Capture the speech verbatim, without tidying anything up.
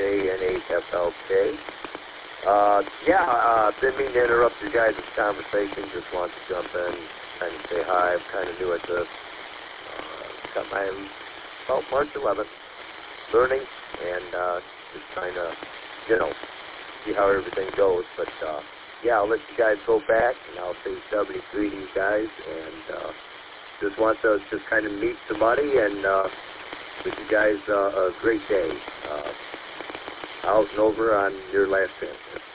K N eight F L K. Uh, yeah, uh, didn't mean to interrupt you guys' conversation. Just wanted to jump in, kind of say hi. I'm kind of new at this. Uh, got my about March eleventh, learning and uh, just trying to, you know, see how everything goes. But uh, yeah, I'll let you guys go back, and I'll say seventy-three to you guys, and uh, just want to just kind of meet somebody and uh, wish you guys uh, a great day. Uh, out and over on your last transfer.